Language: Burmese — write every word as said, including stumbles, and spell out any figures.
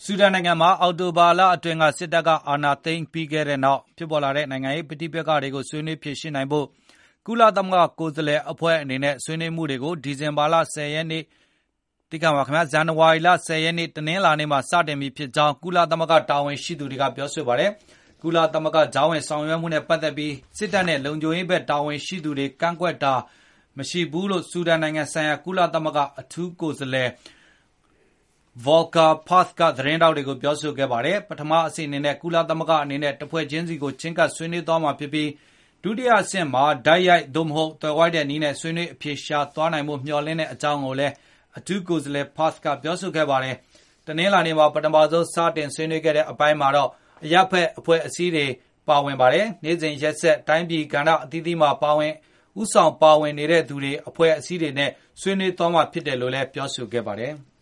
ဆူဒန်နိုင်ငံမှာအောက်တိုဘာလအတွင်းကစစ်တပ်ကအာဏာသိမ်းပြီးခဲ့တဲ့နောက်ဖြစ်ပေါ်လာတဲ့နိုင်ငံရေးပဋိပက္ခတွေကိုဆွေးနွေးဖြေရှင်းနိုင်ဖို့ကုလသမဂ္ဂကိုယ်စားလှယ်အဖွဲ့အနေနဲ့ဆွေးနွေးမှုတွေကိုဒီဇင်ဘာလဆယ်ရက်နေ့တိကမှာခင်ဗျာဇန်နဝါရီလဆယ်ရက်နေ့တနင်္လာနေ့မှာစတင်ပြီဖြစ်ကြောင်းကုလသမဂ္ဂတာဝန်ရှိသူတွေကပြောဆိုပါတယ်ကုလသမဂ္ဂဂျောင်းဝင်ဆောင်ရွက်မှုနဲ့ပတ်သက်ပြီးစစ်တပ်နဲ့လုံခြုံရေးဘက်တာဝန်ရှိသူတွေကန့်ကွက်တာမရှိဘူးလို့ဆူဒန်နိုင်ငံဆိုင်ရာကုလသမဂ္ဂအထူးကိုယ်စားလှယ်Volker Perthes ကသတင်းတောက်တွေကိုပြောဆိုခဲ့ပါတယ်ပထမအဆင့်အနေနဲ့ကုလသမဂ္ဂအနေနဲ့တဖွဲ့ချင်းစီကိုချင်းကပ်ဆွေးနွေးသွားမှာဖြစ်ပြီးဒုတိယအဆင့်မှာဓာတ်ရိုက်သို့မဟုတ်သွယ်ဝိုက်တဲ့နည်းနဲ့ဆွေးနွေးအဖြေရှာသွားနိုင်မှုမျှော်လင့်တဲ့အကြောင်းကိုလည်းအထူးကိုယ်စားလှယ် Perthes ကပြောဆိုခဲ့ပါတယ်တနင်္လာနေ့မှာပထမဆုံးစတင်ဆွေးနွေးခဲ့တဲ့အပိုင်းမှာတော့အရပ်ဖက်အဖွဲ့အစည်းတွေပါဝင်ပါတယ်နေ့စဉ်ရက်ဆက်တိုင်းပြည်ကဏ္ဍအသီးသီးမှာပါဝင်ဥဆောင်ပါဝင်နေတဲ့သူတွေအဖွဲ့အစည်းတွေနဲ့ဆွေးနွေးသွားမှာဖြစ်တယ်လို့လည်းပြောဆိုခဲ့ပါတယ်။